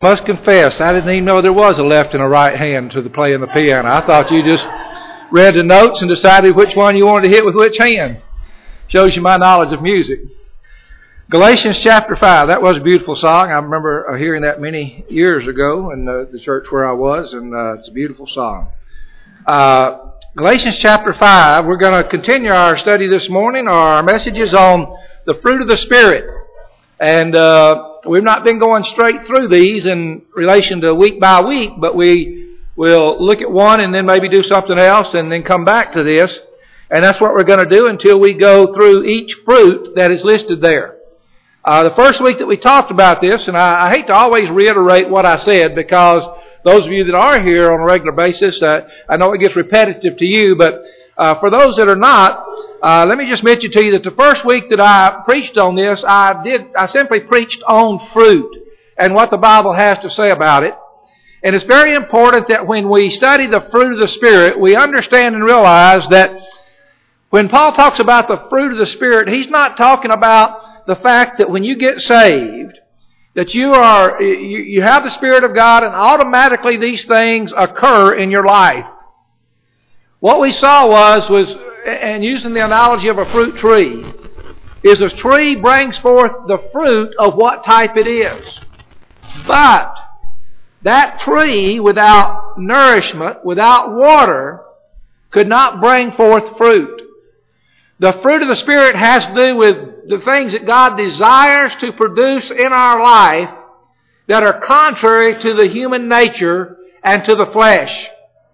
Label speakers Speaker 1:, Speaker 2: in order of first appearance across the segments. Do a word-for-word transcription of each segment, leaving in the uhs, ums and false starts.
Speaker 1: Must confess, I didn't even know there was a left and a right hand to the playing the piano. I thought you just read the notes and decided which one you wanted to hit with which hand. Shows you my knowledge of music. Galatians chapter five. That was a beautiful song. I remember hearing that many years ago in the, the church where I was, and uh, it's a beautiful song. Uh, Galatians chapter five. We're going to continue our study this morning. Our message is on the fruit of the Spirit. And uh, we've not been going straight through these in relation to week by week, but we will look at one and then maybe do something else and then come back to this. And that's what we're going to do until we go through each fruit that is listed there. Uh, the first week that we talked about this, and I, I hate to always reiterate what I said because those of you that are here on a regular basis, uh, I know it gets repetitive to you, but uh, for those that are not, uh, let me just mention to you that the first week that I preached on this, I did I simply preached on fruit and what the Bible has to say about it. And it's very important that when we study the fruit of the Spirit, we understand and realize that when Paul talks about the fruit of the Spirit, he's not talking about the fact that when you get saved, that you are you, you have the Spirit of God and automatically these things occur in your life. What we saw was, was, and using the analogy of a fruit tree, is a tree brings forth the fruit of what type it is. But that tree without nourishment, without water, could not bring forth fruit. The fruit of the Spirit has to do with the things that God desires to produce in our life that are contrary to the human nature and to the flesh.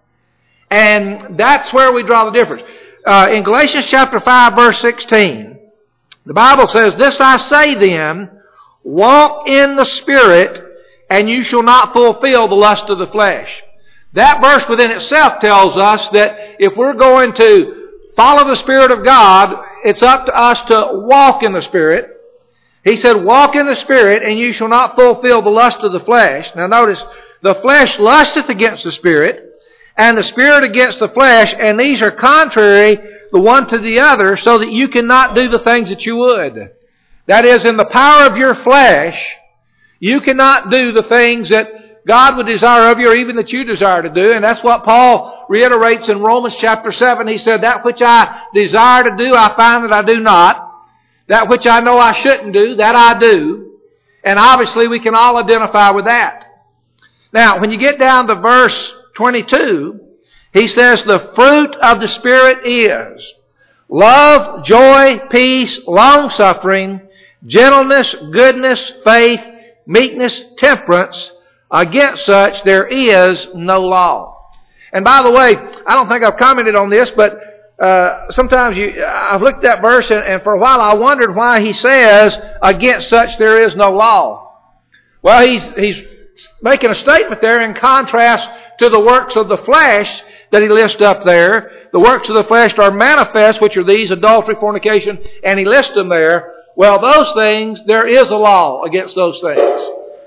Speaker 1: And that's where we draw the difference. Uh, in Galatians chapter five, verse sixteen, the Bible says, "This I say then, walk in the Spirit, and you shall not fulfill the lust of the flesh." That verse within itself tells us that if we're going to follow the Spirit of God, it's up to us to walk in the Spirit. He said, "Walk in the Spirit, and you shall not fulfill the lust of the flesh." Now notice, the flesh lusteth against the Spirit, and the Spirit against the flesh, and these are contrary the one to the other, so that you cannot do the things that you would. That is, in the power of your flesh, you cannot do the things that God would desire of you, or even that you desire to do. And that's what Paul reiterates in Romans chapter seven. He said, "That which I desire to do, I find that I do not. That which I know I shouldn't do, that I do." And obviously we can all identify with that. Now, when you get down to verse twenty-two, he says, "The fruit of the Spirit is love, joy, peace, long-suffering, gentleness, goodness, faith, meekness, temperance. Against such there is no law." And by the way, I don't think I've commented on this, but uh, sometimes you, I've looked at that verse, and, and for a while I wondered why he says, "Against such there is no law." Well, he's he's making a statement there in contrast to the works of the flesh that he lists up there. The works of the flesh are manifest, which are these: adultery, fornication, and he lists them there. Well, those things, there is a law against those things.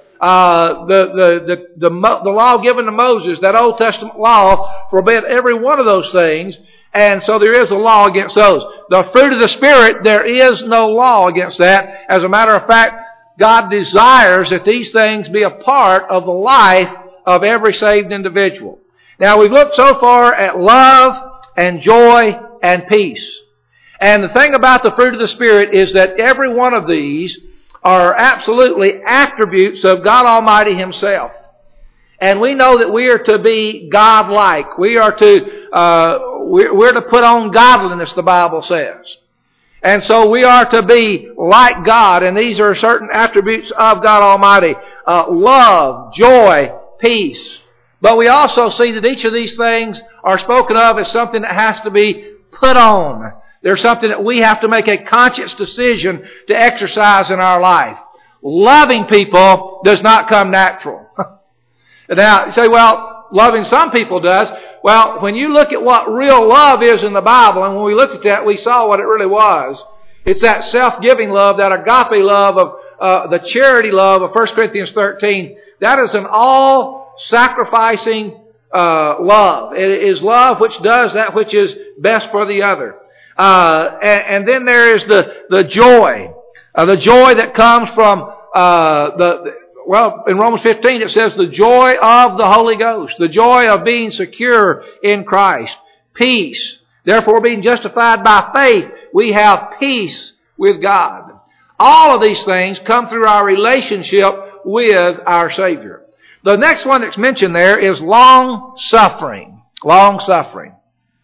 Speaker 1: Uh, the, the, the, the, the law given to Moses, that Old Testament law, forbid every one of those things. And so there is a law against those. The fruit of the Spirit, there is no law against that. As a matter of fact, God desires that these things be a part of the life of every saved individual. Now, we've looked so far at love and joy and peace. And the thing about the fruit of the Spirit is that every one of these are absolutely attributes of God Almighty Himself. And we know that we are to be God-like. We are to, uh, we're, we're to put on godliness, the Bible says. And so we are to be like God, and these are certain attributes of God Almighty. Uh, love, joy, peace. But we also see that each of these things are spoken of as something that has to be put on. There's something that we have to make a conscious decision to exercise in our life. Loving people does not come natural. Now, you say, well, loving some people does. Well, when you look at what real love is in the Bible, and when we looked at that, we saw what it really was. It's that self-giving love, that agape love of uh, the charity love of First Corinthians thirteen. That is an all-sacrificing uh, love. It is love which does that which is best for the other. Uh, and, and then there is the, the joy. Uh, the joy that comes from uh, the, well, in Romans fifteen it says the joy of the Holy Ghost, the joy of being secure in Christ, peace. Therefore, being justified by faith, we have peace with God. All of these things come through our relationship with our Savior. The next one that's mentioned there is long suffering. Long suffering.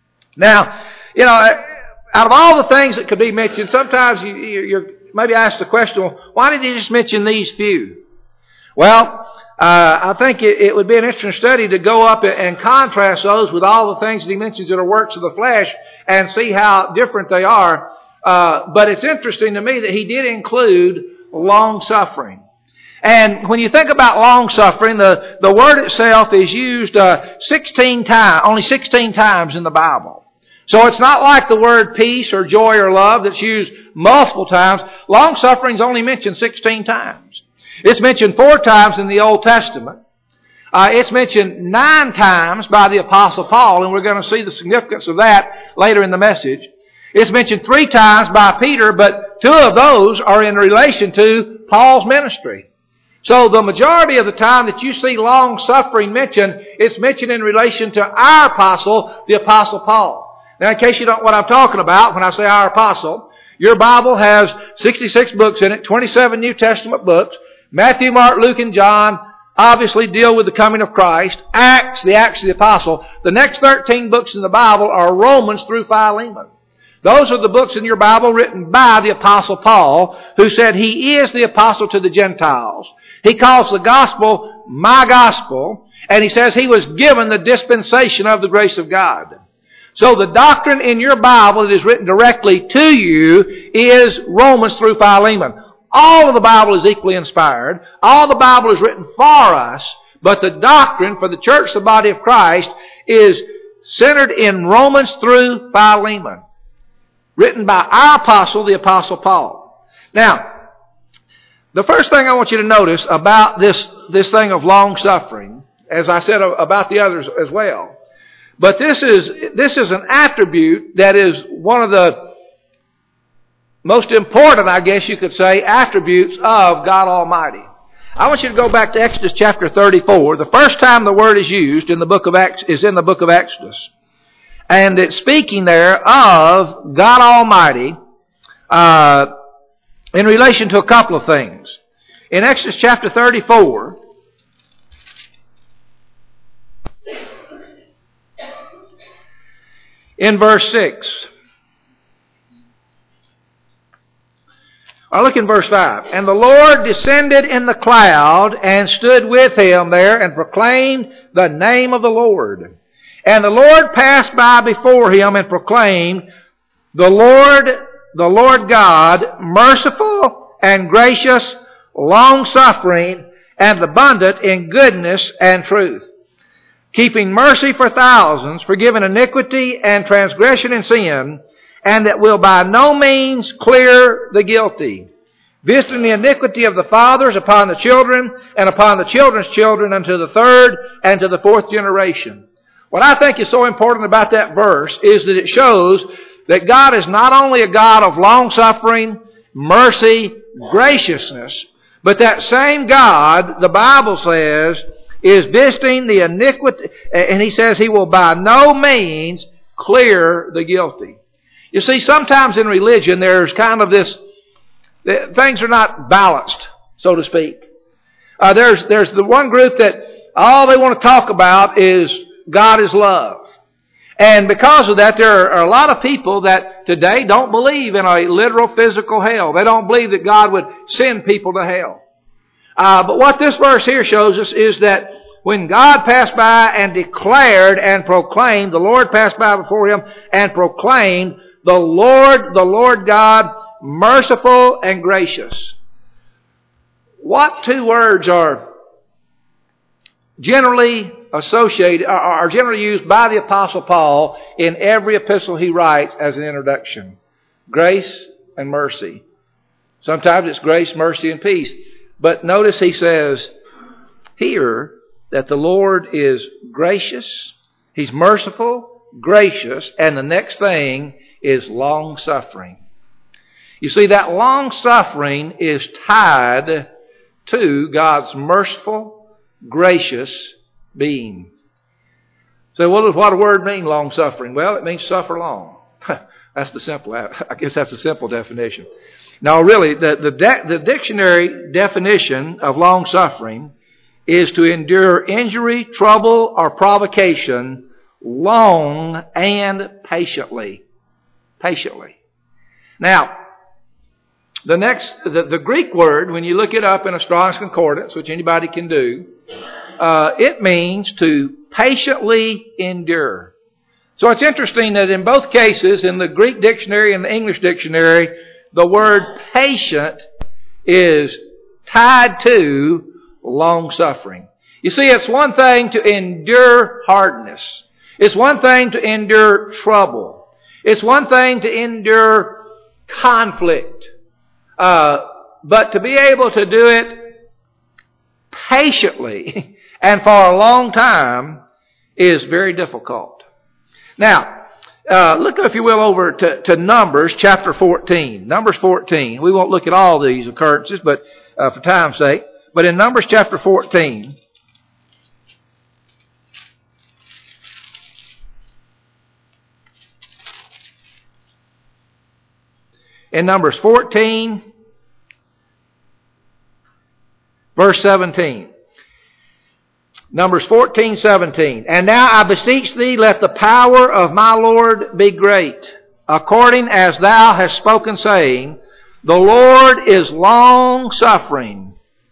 Speaker 1: Now, you know, out of all the things that could be mentioned, sometimes you, you're maybe ask the question, well, why did he just mention these few? Well, uh, I think it, it would be an interesting study to go up and contrast those with all the things that he mentions that are works of the flesh and see how different they are. Uh, but it's interesting to me that he did include long suffering. And when you think about long suffering, the, the word itself is used uh, sixteen times, only sixteen times in the Bible. So it's not like the word peace or joy or love that's used multiple times. Long suffering is only mentioned sixteen times. It's mentioned four times in the Old Testament. Uh, it's mentioned nine times by the Apostle Paul, and we're going to see the significance of that later in the message. It's mentioned three times by Peter, but two of those are in relation to Paul's ministry. So the majority of the time that you see long suffering mentioned, it's mentioned in relation to our apostle, the Apostle Paul. Now, in case you don't know what I'm talking about when I say our apostle, your Bible has sixty-six books in it, twenty-seven New Testament books. Matthew, Mark, Luke, and John obviously deal with the coming of Christ. Acts, the Acts of the Apostle. The next thirteen books in the Bible are Romans through Philemon. Those are the books in your Bible written by the Apostle Paul, who said he is the apostle to the Gentiles. He calls the gospel my gospel, and he says he was given the dispensation of the grace of God. So the doctrine in your Bible that is written directly to you is Romans through Philemon. All of the Bible is equally inspired. All the Bible is written for us, but the doctrine for the church, the body of Christ, is centered in Romans through Philemon, written by our apostle, the Apostle Paul. Now, the first thing I want you to notice about this, this thing of long suffering, as I said about the others as well, but this is, this is an attribute that is one of the most important, I guess you could say, attributes of God Almighty. I want you to go back to Exodus chapter thirty-four. The first time the word is used in the book of Ex- is in the book of Exodus. And it's speaking there of God Almighty uh, in relation to a couple of things. In Exodus chapter thirty-four, in verse six, or look in verse five. And the Lord descended in the cloud and stood with him there and proclaimed the name of the Lord. And the Lord passed by before him and proclaimed, The Lord, the Lord God, merciful and gracious, long-suffering, and abundant in goodness and truth, keeping mercy for thousands, forgiving iniquity and transgression and sin, and that will by no means clear the guilty, visiting the iniquity of the fathers upon the children, and upon the children's children unto the third and to the fourth generation. What I think is so important about that verse is that it shows that God is not only a God of long-suffering, mercy, graciousness, but that same God, the Bible says, is visiting the iniquity, and he says he will by no means clear the guilty. You see, sometimes in religion there's kind of this, things are not balanced, so to speak. Uh, there's, there's the one group that all they want to talk about is God is love. And because of that, there are a lot of people that today don't believe in a literal physical hell. They don't believe that God would send people to hell. Uh, but what this verse here shows us is that when God passed by and declared and proclaimed, the Lord passed by before him and proclaimed, the Lord, the Lord God, merciful and gracious. What two words are generally associated, are generally used by the Apostle Paul in every epistle he writes as an introduction? Grace and mercy. Sometimes it's grace, mercy, and peace. But notice he says here that the Lord is gracious, he's merciful, gracious, and the next thing is long-suffering. You see, that long-suffering is tied to God's merciful, gracious being. So what does what a word mean, long-suffering? Well, it means suffer long. That's the simple, I guess that's a simple definition. Now really, the, the, de- the dictionary definition of long-suffering is to endure injury, trouble, or provocation long and patiently. Patiently. Now, the next, the, the Greek word, when you look it up in a Strong's Concordance, which anybody can do, uh, it means to patiently endure. So it's interesting that in both cases, in the Greek dictionary and the English dictionary, the word patient is tied to long suffering. You see, it's one thing to endure hardness. It's one thing to endure trouble. It's one thing to endure conflict. Uh, but to be able to do it patiently and for a long time is very difficult. Now, uh, look, if you will, over to, to Numbers chapter fourteen. Numbers fourteen. We won't look at all these occurrences, but uh, for time's sake. But in Numbers chapter fourteen, in Numbers fourteen, verse seventeen. Numbers fourteen, seventeen. And now I beseech thee, let the power of my Lord be great, according as thou hast spoken, saying, the Lord is long-suffering,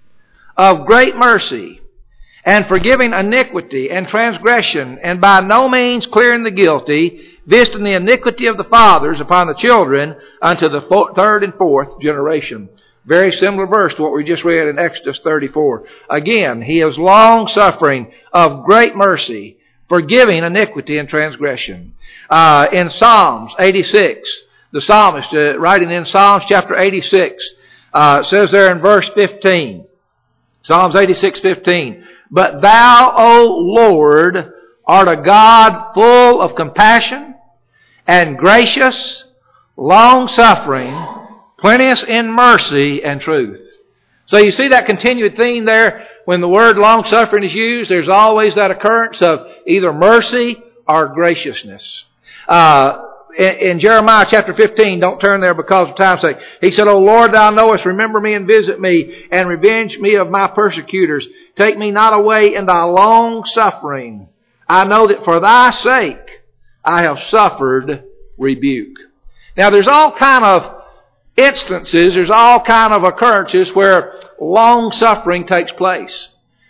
Speaker 1: of great mercy, and forgiving iniquity and transgression, and by no means clearing the guilty, visiting the iniquity of the fathers upon the children unto the third and fourth generation. Very similar verse to what we just read in Exodus thirty-four. Again, He is long-suffering, of great mercy, forgiving iniquity and transgression. Uh, in Psalms eighty-six, the psalmist, uh, writing in Psalms chapter eighty-six, uh, says there in verse fifteen, Psalms eighty-six, fifteen, but Thou, O Lord, art a God full of compassion and gracious, long-suffering, plenteous in mercy and truth. So you see that continued theme there. When the word long-suffering is used, there's always that occurrence of either mercy or graciousness. Uh, in, in Jeremiah chapter fifteen, don't turn there because of time's sake. He said, O Lord, Thou knowest, remember me and visit me, and revenge me of my persecutors. Take me not away in Thy long-suffering. I know that for Thy sake I have suffered rebuke. Now there's all kind of instances, there's all kind of occurrences where long suffering takes place.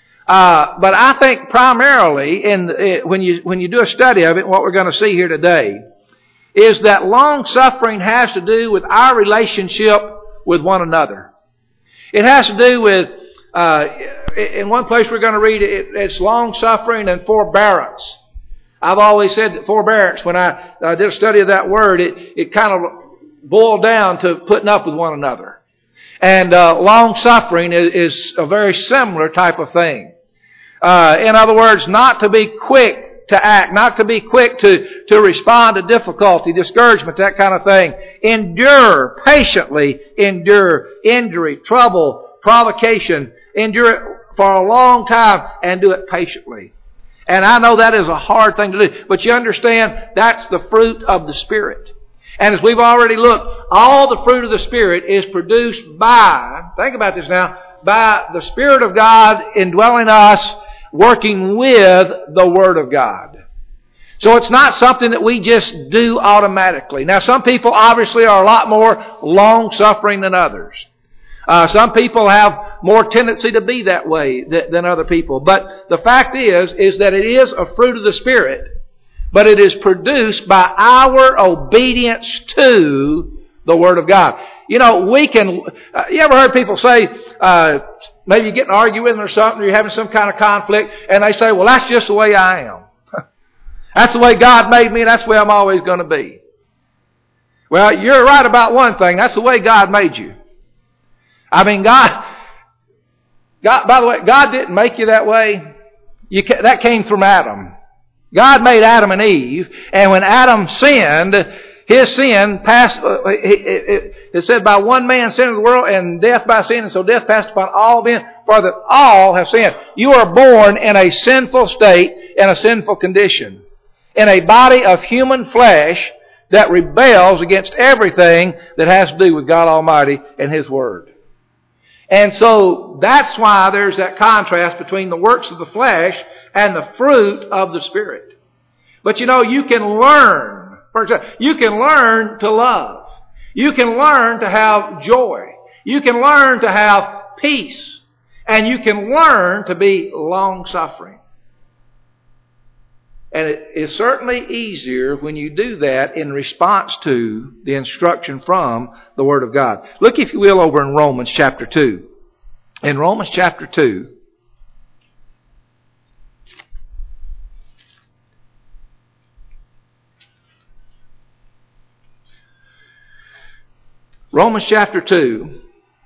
Speaker 1: Uh, but I think primarily, in the, when you when you do a study of it, what we're going to see here today is that long suffering has to do with our relationship with one another. It has to do with, uh, in one place we're going to read it, it's long suffering and forbearance. I've always said that forbearance, when I, I did a study of that word, it, it kind of boiled down to putting up with one another. And uh, long-suffering is, is a very similar type of thing. Uh, in other words, not to be quick to act, not to be quick to, to respond to difficulty, discouragement, that kind of thing. Endure, patiently endure injury, trouble, provocation. Endure it for a long time and do it patiently. And I know that is a hard thing to do, but you understand that's the fruit of the Spirit. And as we've already looked, all the fruit of the Spirit is produced by, think about this now, by the Spirit of God indwelling us, working with the Word of God. So it's not something that we just do automatically. Now some people obviously are a lot more long-suffering than others. Uh, some people have more tendency to be that way th- than other people. But the fact is, is that it is a fruit of the Spirit. But it is produced by our obedience to the Word of God. You know, we can... Uh, you ever heard people say, uh, maybe you get in an argument with them or something, or you're having some kind of conflict, and they say, well, that's just the way I am. That's the way God made me, and that's the way I'm always going to be. Well, you're right about one thing. That's the way God made you. I mean, God... God, by the way, God didn't make you that way. You, that came from Adam. God made Adam and Eve, and when Adam sinned, His sin passed, uh, it, it said, by one man sin into the world, and death by sin, and so death passed upon all men, for that all have sinned. You are born in a sinful state, in a sinful condition, in a body of human flesh that rebels against everything that has to do with God Almighty and His Word. And so that's why there's that contrast between the works of the flesh and the fruit of the Spirit. But you know, you can learn. For example, you can learn to love. You can learn to have joy. You can learn to have peace. And you can learn to be long-suffering. And it is certainly easier when you do that in response to the instruction from the Word of God. Look, if you will, over in Romans chapter two. In Romans chapter two, Romans chapter two,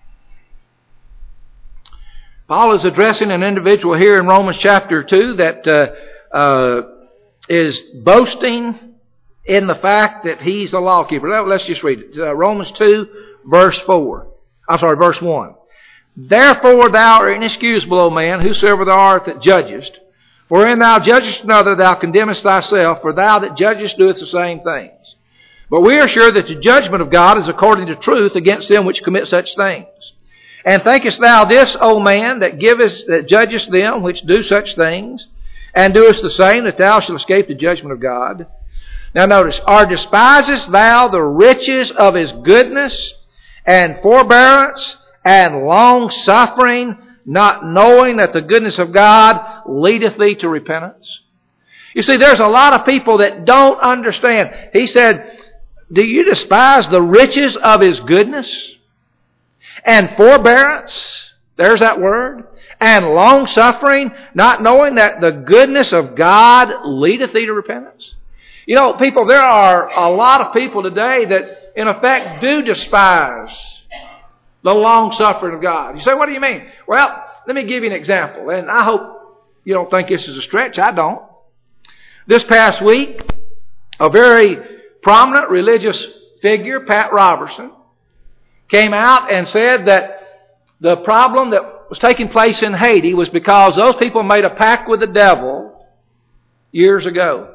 Speaker 1: Paul is addressing an individual here in Romans chapter two that uh, uh, is boasting in the fact that he's a lawkeeper. Let's just read it. Uh, Romans two, verse four. I'm sorry, verse one. Therefore thou art inexcusable, O man, whosoever thou art that judgest. For when thou judgest another, thou condemnest thyself, for thou that judgest doeth the same things. But we are sure that the judgment of God is according to truth against them which commit such things. And thinkest thou this, O man, that givest, that judgest them which do such things, and doest the same, that thou shalt escape the judgment of God? Now notice, or despisest thou the riches of His goodness, and forbearance, and long-suffering, not knowing that the goodness of God leadeth thee to repentance? You see, there's a lot of people that don't understand. He said, do you despise the riches of His goodness? And forbearance, there's that word, and long-suffering, not knowing that the goodness of God leadeth thee to repentance? You know, people, there are a lot of people today that, in effect, do despise the long-suffering of God. You say, what do you mean? Well, let me give you an example, and I hope you don't think this is a stretch. I don't. This past week, a very prominent religious figure, Pat Robertson, came out and said that the problem that was taking place in Haiti was because those people made a pact with the devil years ago.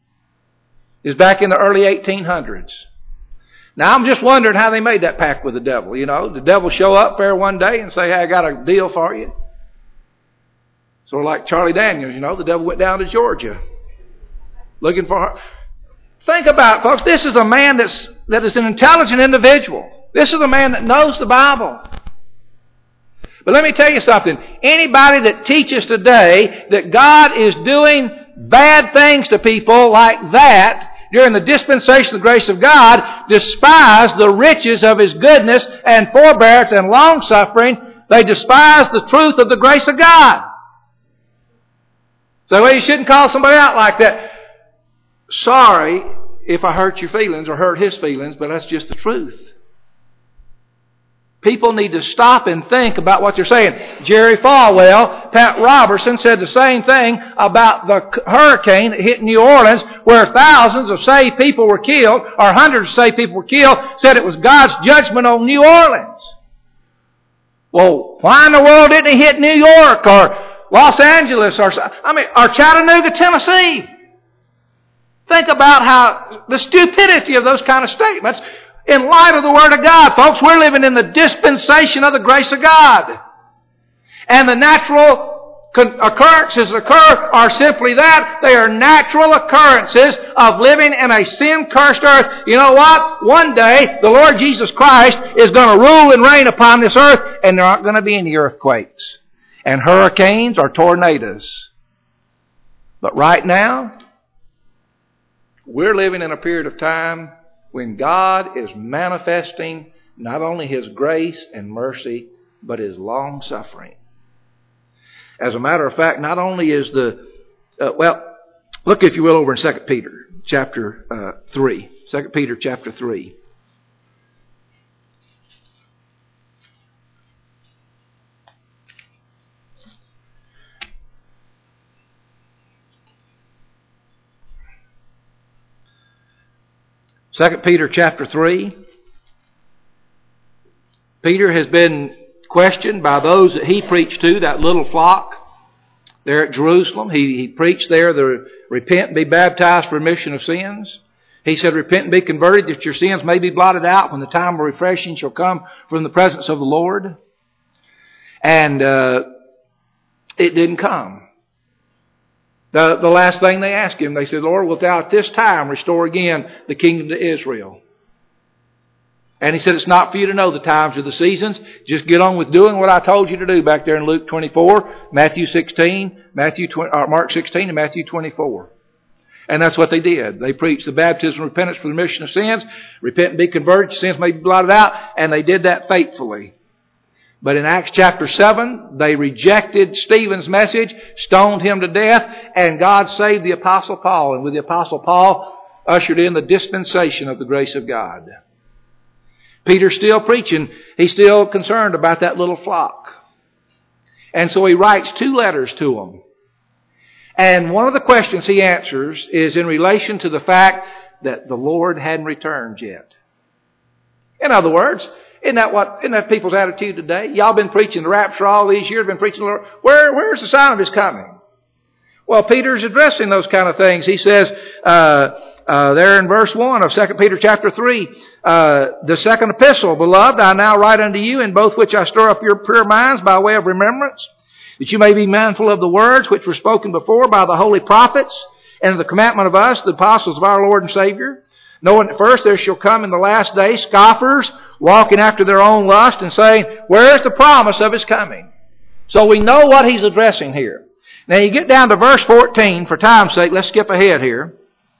Speaker 1: It was back in the early eighteen hundreds. Now, I'm just wondering how they made that pact with the devil. You know, the devil show up there one day and say, hey, I got a deal for you. Sort of like Charlie Daniels, you know, the devil went down to Georgia looking for her. Think about it, folks. This is a man that's, that is an intelligent individual. This is a man that knows the Bible. But let me tell you something. Anybody that teaches today that God is doing bad things to people like that during the dispensation of the grace of God despise the riches of His goodness and forbearance and long-suffering. They despise the truth of the grace of God. So well, you shouldn't call somebody out like that. Sorry if I hurt your feelings or hurt his feelings, but that's just the truth. People need to stop and think about what they're saying. Jerry Falwell, Pat Robertson said the same thing about the hurricane that hit New Orleans, where thousands of saved people were killed, or hundreds of saved people were killed, said it was God's judgment on New Orleans. Well, why in the world didn't it hit New York or Los Angeles or, I mean, or Chattanooga, Tennessee? Think about how the stupidity of those kind of statements. In light of the Word of God, folks, we're living in the dispensation of the grace of God. And the natural occurrences that occur are simply that. They are natural occurrences of living in a sin-cursed earth. You know what? One day, the Lord Jesus Christ is going to rule and reign upon this earth, and there aren't going to be any earthquakes and hurricanes or tornadoes. But right now, we're living in a period of time when God is manifesting not only His grace and mercy, but His long-suffering. As a matter of fact, not only is the, uh, well, look if you will over in Second Peter chapter uh, three. Second Peter chapter three. Second Peter chapter three. Peter has been questioned by those that he preached to, that little flock there at Jerusalem. He, he preached there the repent and be baptized for remission of sins. He said, repent and be converted that your sins may be blotted out when the time of refreshing shall come from the presence of the Lord. And uh, it didn't come. The, the last thing they asked him, they said, Lord, wilt thou at this time restore again the kingdom to Israel? And he said, it's not for you to know the times or the seasons. Just get on with doing what I told you to do back there in Luke twenty-four, Matthew sixteen, Matthew twenty, or Mark sixteen, and Matthew twenty-four. And that's what they did. They preached the baptism of repentance for the remission of sins. Repent and be converted, your sins may be blotted out. And they did that faithfully. But in Acts chapter seven, they rejected Stephen's message, stoned him to death, and God saved the Apostle Paul. And with the Apostle Paul, ushered in the dispensation of the grace of God. Peter's still preaching. He's still concerned about that little flock. And so he writes two letters to them. And one of the questions he answers is in relation to the fact that the Lord hadn't returned yet. In other words, isn't that what, isn't that people's attitude today? Y'all been preaching the rapture all these years, been preaching the Lord. Where, where's the sign of His coming? Well, Peter's addressing those kind of things. He says, uh, Uh, there in verse one of Second Peter chapter three, uh, the second epistle, beloved, I now write unto you, in both which I stir up your pure minds by way of remembrance, that you may be mindful of the words which were spoken before by the holy prophets, and of the commandment of us, the apostles of our Lord and Savior, knowing that first there shall come in the last days scoffers, walking after their own lust, and saying, where is the promise of His coming? So we know what he's addressing here. Now you get down to verse fourteen, for time's sake, let's skip ahead here.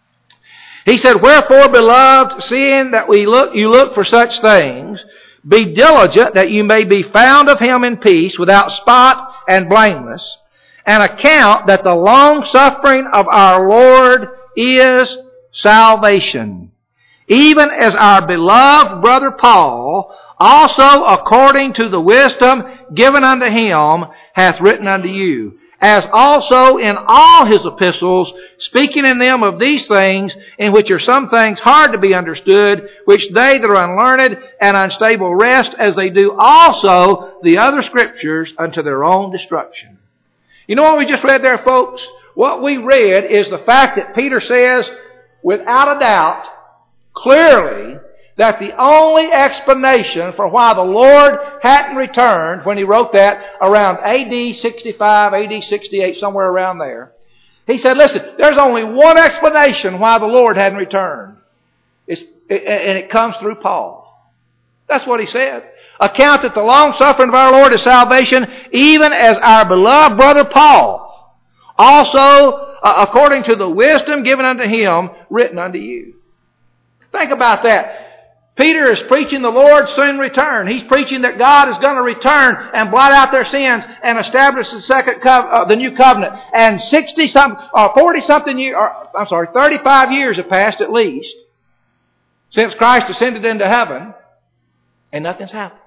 Speaker 1: He said, wherefore, beloved, seeing that we look, you look for such things, be diligent that you may be found of Him in peace, without spot and blameless, and account that the long suffering of our Lord is salvation, even as our beloved brother Paul, also according to the wisdom given unto him, hath written unto you, as also in all his epistles, speaking in them of these things, in which are some things hard to be understood, which they that are unlearned and unstable wrest, as they do also the other scriptures, unto their own destruction. You know what we just read there, folks? What we read is the fact that Peter says, without a doubt, clearly, that the only explanation for why the Lord hadn't returned when he wrote that around A D sixty-five, A D sixty-eight, somewhere around there. He said, listen, there's only one explanation why the Lord hadn't returned. It's, and it comes through Paul. That's what he said. Account that the long suffering of our Lord is salvation, even as our beloved brother Paul, also uh, according to the wisdom given unto him, written unto you. Think about that. Peter is preaching the Lord's soon return. He's preaching that God is going to return and blot out their sins and establish the second, co- uh, the new covenant. And sixty some, or forty something years, or I'm sorry, thirty-five years have passed at least since Christ ascended into heaven, and nothing's happened.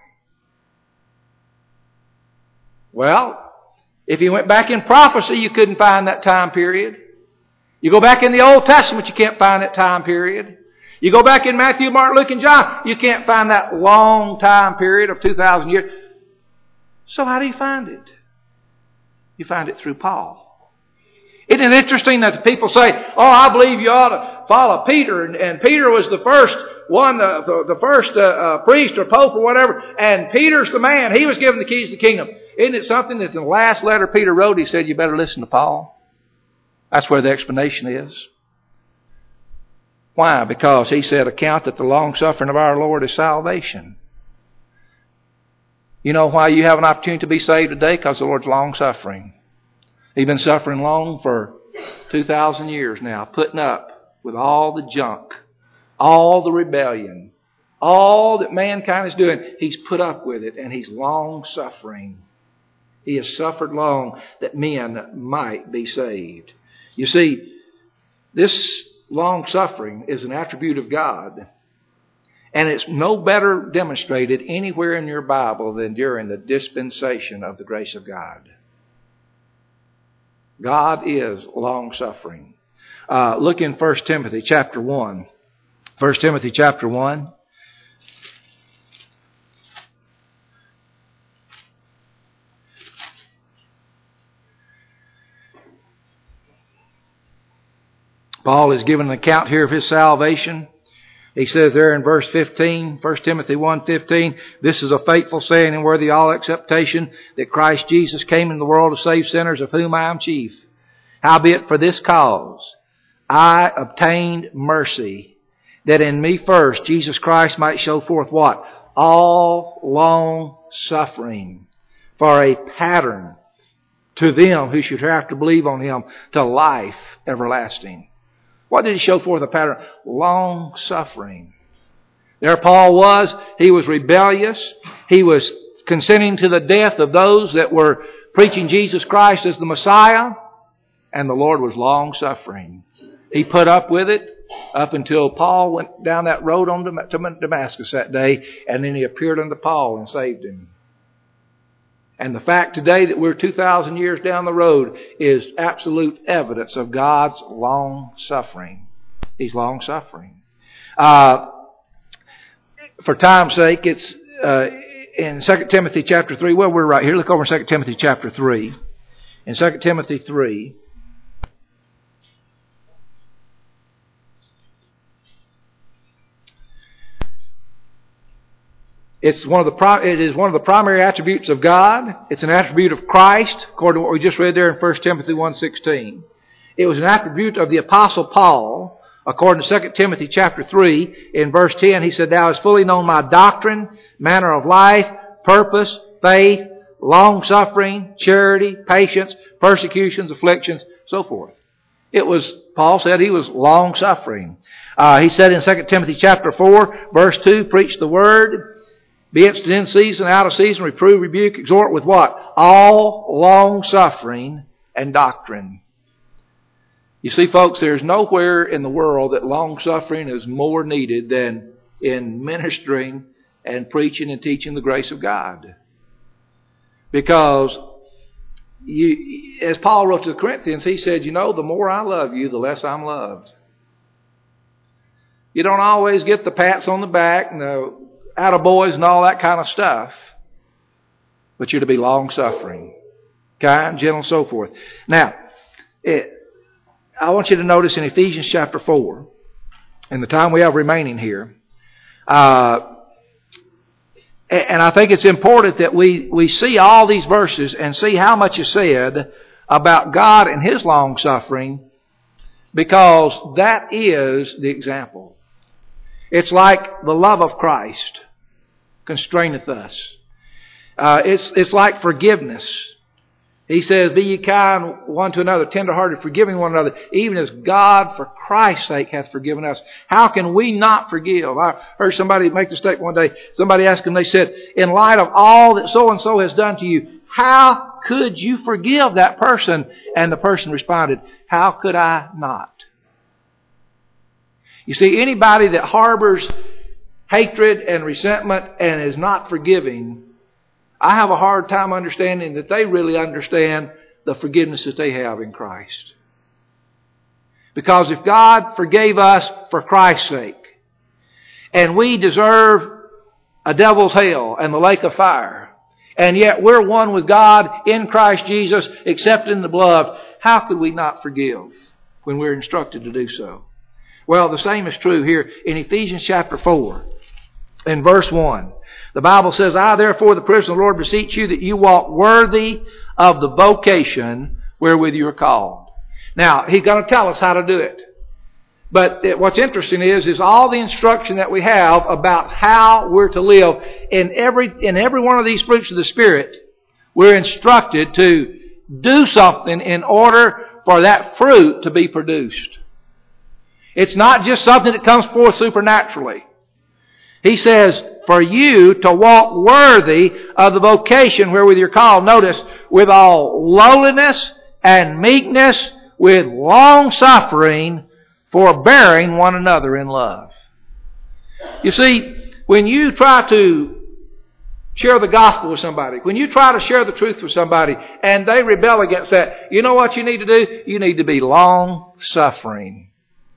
Speaker 1: Well, if you went back in prophecy, you couldn't find that time period. You go back in the Old Testament, you can't find that time period. You go back in Matthew, Mark, Luke, and John, you can't find that long time period of two thousand years. So how do you find it? You find it through Paul. Isn't it interesting that the people say, oh, I believe you ought to follow Peter, and, and Peter was the first one, the, the, the first uh, uh, priest or pope or whatever, and Peter's the man. He was given the keys to the kingdom. Isn't it something that in the last letter Peter wrote, he said, you better listen to Paul? That's where the explanation is. Why? Because he said, account that the long suffering of our Lord is salvation. You know why you have an opportunity to be saved today? Because the Lord's long suffering. He's been suffering long for two thousand years now, putting up with all the junk, all the rebellion, all that mankind is doing. He's put up with it, and He's long suffering. He has suffered long that men might be saved. You see, this long suffering is an attribute of God. And it's no better demonstrated anywhere in your Bible than during the dispensation of the grace of God. God is long suffering. Uh, look in First Timothy chapter one. First Timothy chapter one. Paul is giving an account here of his salvation. He says there in verse fifteen, First Timothy one fifteen, this is a faithful saying and worthy of all acceptation, that Christ Jesus came in the world to save sinners, of whom I am chief. Howbeit for this cause I obtained mercy, that in me first Jesus Christ might show forth what? All long suffering, for a pattern to them who should have to believe on Him, to life everlasting. What did He show forth a pattern? Long suffering. There Paul was. He was rebellious. He was consenting to the death of those that were preaching Jesus Christ as the Messiah. And the Lord was long suffering. He put up with it up until Paul went down that road on to Damascus that day. And then He appeared unto Paul and saved him. And the fact today that we're two thousand years down the road is absolute evidence of God's long suffering. He's long suffering. Uh, for time's sake, it's uh, in Second Timothy chapter three. Well, we're right here. Look over in Second Timothy chapter three. In Second Timothy three. It's one of the it is one of the primary attributes of God. It's an attribute of Christ, according to what we just read there in First Timothy one sixteen. It was an attribute of the Apostle Paul, according to Second Timothy chapter three, in verse ten. He said, "Thou hast fully known my doctrine, manner of life, purpose, faith, long-suffering, charity, patience, persecutions, afflictions," so forth. It was, Paul said, he was long-suffering. Uh, he said in Second Timothy chapter four, verse two, "Preach the word. Be instant in season, out of season, reprove, rebuke, exhort with" what? "All long suffering and doctrine." You see, folks, there's nowhere in the world that long suffering is more needed than in ministering and preaching and teaching the grace of God. Because, you, as Paul wrote to the Corinthians, he said, you know, the more I love you, the less I'm loved. You don't always get the pats on the back and the attaboys and all that kind of stuff. But you're to be long-suffering, kind, gentle, and so forth. Now, it, I want you to notice in Ephesians chapter four, in the time we have remaining here, uh, and I think it's important that we, we see all these verses and see how much is said about God and His long-suffering, because that is the example. It's like the love of Christ constraineth us. Uh, it's it's like forgiveness. He says, "Be ye kind one to another, tenderhearted, forgiving one another, even as God for Christ's sake hath forgiven us." How can we not forgive? I heard somebody make the statement one day. Somebody asked them, they said, "In light of all that so-and-so has done to you, how could you forgive that person?" And the person responded, "How could I not?" You see, anybody that harbors hatred and resentment and is not forgiving, I have a hard time understanding that they really understand the forgiveness that they have in Christ. Because if God forgave us for Christ's sake, and we deserve a devil's hell and the lake of fire, and yet we're one with God in Christ Jesus, except in the blood, how could we not forgive when we're instructed to do so? Well, the same is true here in Ephesians chapter four, in verse one. The Bible says, "I therefore, the prisoner of the Lord, beseech you that you walk worthy of the vocation wherewith you are called." Now, He's going to tell us how to do it. But it, what's interesting is, is all the instruction that we have about how we're to live. In every, in every one of these fruits of the Spirit, we're instructed to do something in order for that fruit to be produced. It's not just something that comes forth supernaturally. He says, for you to walk worthy of the vocation wherewith you're called. Notice, with all lowliness and meekness, with long suffering, forbearing one another in love. You see, when you try to share the gospel with somebody, when you try to share the truth with somebody, and they rebel against that, you know what you need to do? You need to be long suffering.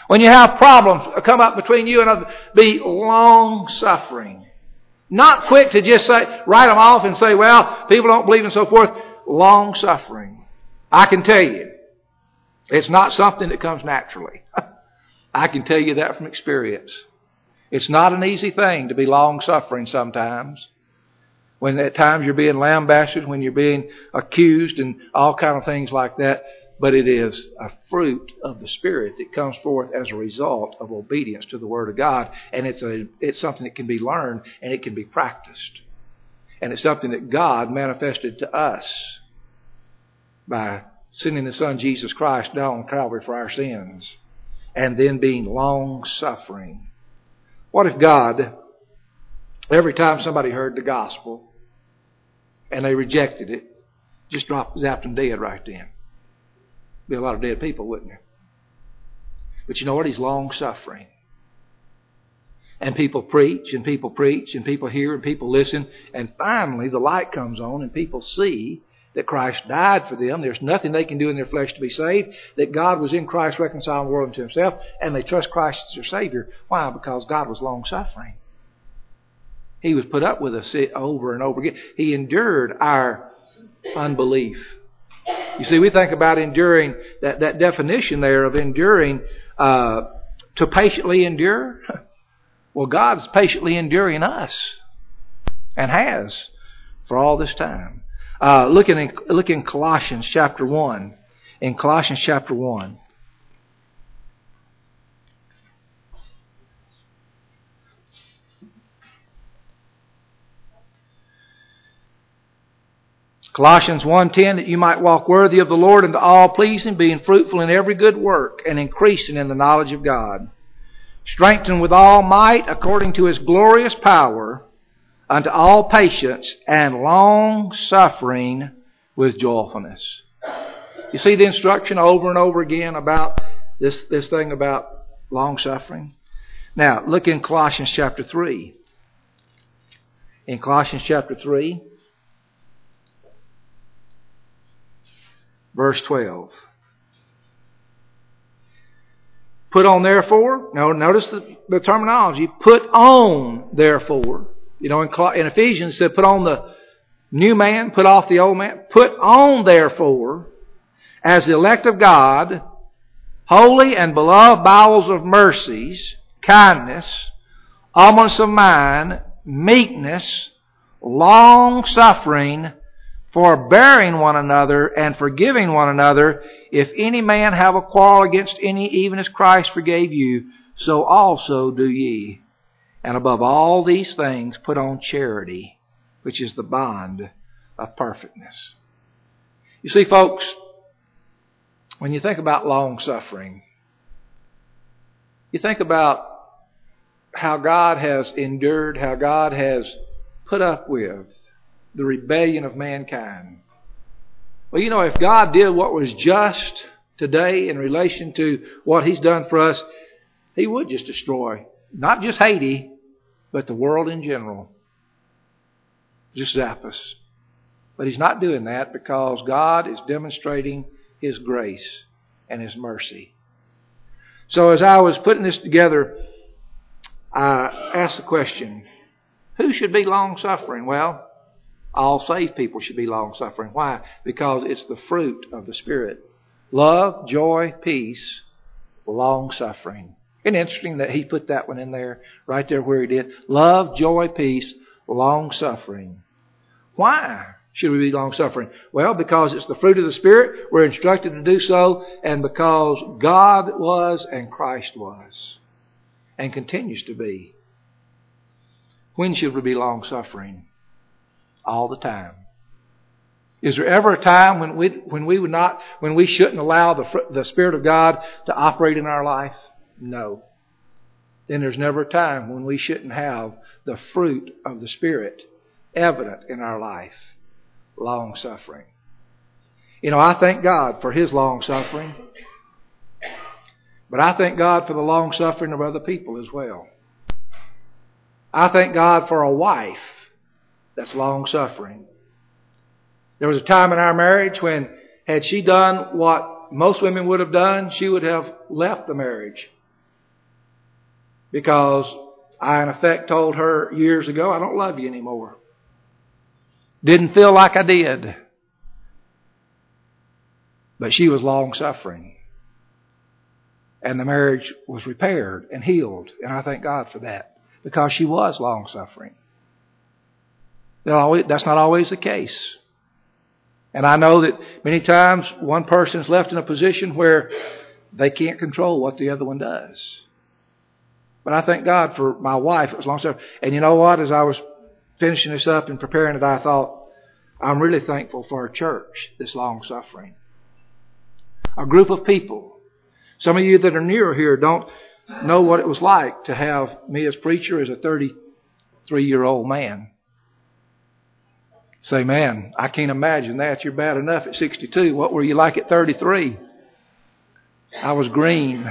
Speaker 1: When you have problems come up between you and others, be long-suffering. Not quick to just say, write them off and say, well, people don't believe and so forth. Long-suffering. I can tell you, it's not something that comes naturally. I can tell you that from experience. It's not an easy thing to be long-suffering sometimes. When at times you're being lambasted, when you're being accused and all kind of things like that. But it is a fruit of the Spirit that comes forth as a result of obedience to the Word of God. And it's a it's something that can be learned and it can be practiced. And it's something that God manifested to us by sending the Son Jesus Christ down on Calvary for our sins. And then being long-suffering. What if God, every time somebody heard the gospel and they rejected it, just dropped, zapped them dead right then? Be a lot of dead people, wouldn't there? But you know what? He's long-suffering. And people preach, and people preach, and people hear, and people listen. And finally, the light comes on, and people see that Christ died for them. There's nothing they can do in their flesh to be saved. That God was in Christ reconciling the world unto Himself. And they trust Christ as their Savior. Why? Because God was long-suffering. He was put up with us over and over again. He endured our unbelief. You see, we think about enduring, that, that definition there of enduring, uh, to patiently endure. Well, God's patiently enduring us and has for all this time. Uh, look, in, look in Colossians chapter one. In Colossians chapter one. Colossians one ten, that you might walk worthy of the Lord unto all pleasing, being fruitful in every good work, and increasing in the knowledge of God. Strengthened with all might, according to His glorious power, unto all patience and long suffering with joyfulness. You see the instruction over and over again about this, this thing about long suffering? Now, look in Colossians chapter three. In Colossians chapter three, verse twelve. Put on therefore. No, notice the, the terminology. Put on therefore. You know, in, in Ephesians it said put on the new man, put off the old man. Put on therefore, as the elect of God, holy and beloved bowels of mercies, kindness, humbleness of mind, meekness, long suffering, forbearing one another and forgiving one another, if any man have a quarrel against any, even as Christ forgave you, so also do ye. And above all these things put on charity, which is the bond of perfectness. You see, folks, when you think about long suffering, you think about how God has endured, how God has put up with the rebellion of mankind. Well, you know, if God did what was just today in relation to what He's done for us, He would just destroy not just Haiti, but the world in general. Just zap us. But He's not doing that because God is demonstrating His grace and His mercy. So as I was putting this together, I asked the question, who should be long-suffering? Well, all saved people should be long-suffering. Why? Because it's the fruit of the Spirit. Love, joy, peace, long-suffering. Isn't it interesting that He put that one in there, right there where He did? Love, joy, peace, long-suffering. Why should we be long-suffering? Well, because it's the fruit of the Spirit. We're instructed to do so. And because God was and Christ was and continues to be. When should we be long-suffering? All the time. Is there ever a time when we when we would not when we shouldn't allow the the Spirit of God to operate in our life? No. Then there's never a time when we shouldn't have the fruit of the Spirit evident in our life. Long suffering. You know, I thank God for His long suffering, but I thank God for the long suffering of other people as well. I thank God for a wife that's long-suffering. There was a time in our marriage when, had she done what most women would have done, she would have left the marriage because I, in effect, told her years ago, I don't love you anymore. Didn't feel like I did. But she was long-suffering. And the marriage was repaired and healed. And I thank God for that. Because she was long-suffering. That's not always the case. And I know that many times one person is left in a position where they can't control what the other one does. But I thank God for my wife. It was long-suffering. And you know what? As I was finishing this up and preparing it, I thought, I'm really thankful for a church that's long-suffering. A group of people. Some of you that are near here don't know what it was like to have me as preacher as a thirty-three-year-old man. Say, man, I can't imagine that. You're bad enough at sixty-two. What were you like at thirty-three? I was green.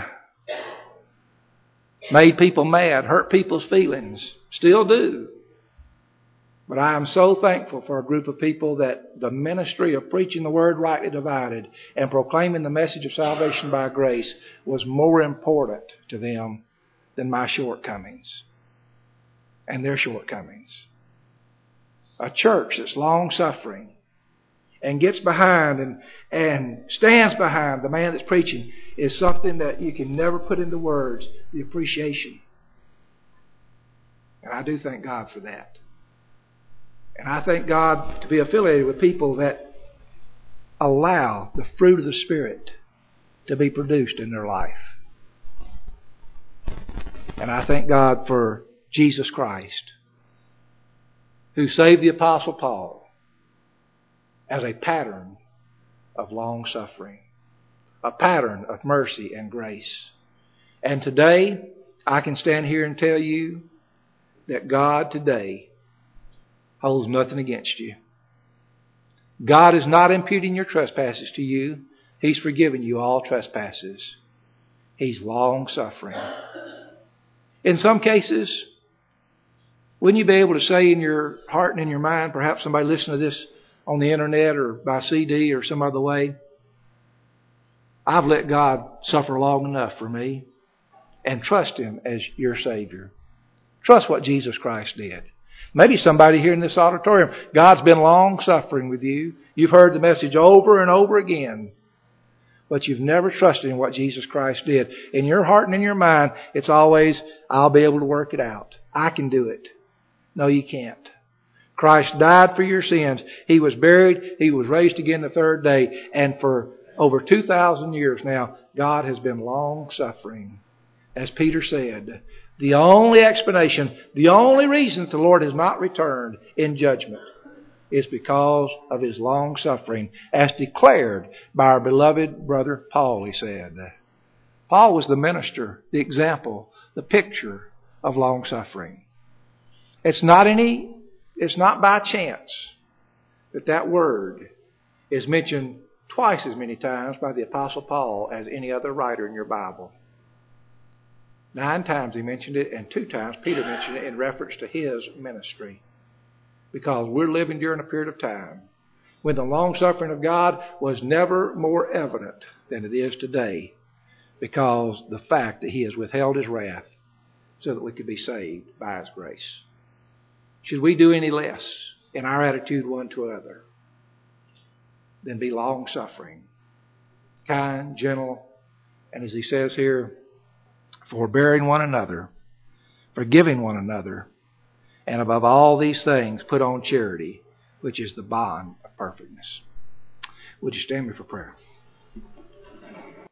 Speaker 1: Made people mad. Hurt people's feelings. Still do. But I am so thankful for a group of people that the ministry of preaching the word rightly divided and proclaiming the message of salvation by grace was more important to them than my shortcomings and their shortcomings. A church that's long-suffering and gets behind and, and stands behind the man that's preaching is something that you can never put into words, the appreciation. And I do thank God for that. And I thank God to be affiliated with people that allow the fruit of the Spirit to be produced in their life. And I thank God for Jesus Christ, who saved the Apostle Paul as a pattern of long suffering, a pattern of mercy and grace. And today, I can stand here and tell you that God today holds nothing against you. God is not imputing your trespasses to you. He's forgiven you all trespasses. He's long-suffering. In some cases, wouldn't you be able to say in your heart and in your mind, perhaps somebody listening to this on the internet or by C D or some other way, I've let God suffer long enough for me, and trust Him as your Savior. Trust what Jesus Christ did. Maybe somebody here in this auditorium, God's been long-suffering with you. You've heard the message over and over again. But you've never trusted in what Jesus Christ did. In your heart and in your mind, it's always, I'll be able to work it out. I can do it. No, you can't. Christ died for your sins. He was buried. He was raised again the third day. And for over two thousand years now, God has been long-suffering. As Peter said, the only explanation, the only reason the Lord has not returned in judgment is because of His long-suffering, as declared by our beloved brother Paul, he said. Paul was the minister, the example, the picture of long-suffering. It's not any, it's not by chance that that word is mentioned twice as many times by the Apostle Paul as any other writer in your Bible. Nine times he mentioned it, and two times Peter mentioned it in reference to his ministry. Because we're living during a period of time when the long-suffering of God was never more evident than it is today, because the fact that He has withheld His wrath so that we could be saved by His grace. Should we do any less in our attitude one to another than be long-suffering, kind, gentle, and as he says here, forbearing one another, forgiving one another, and above all these things, put on charity, which is the bond of perfectness. Would you stand me for prayer?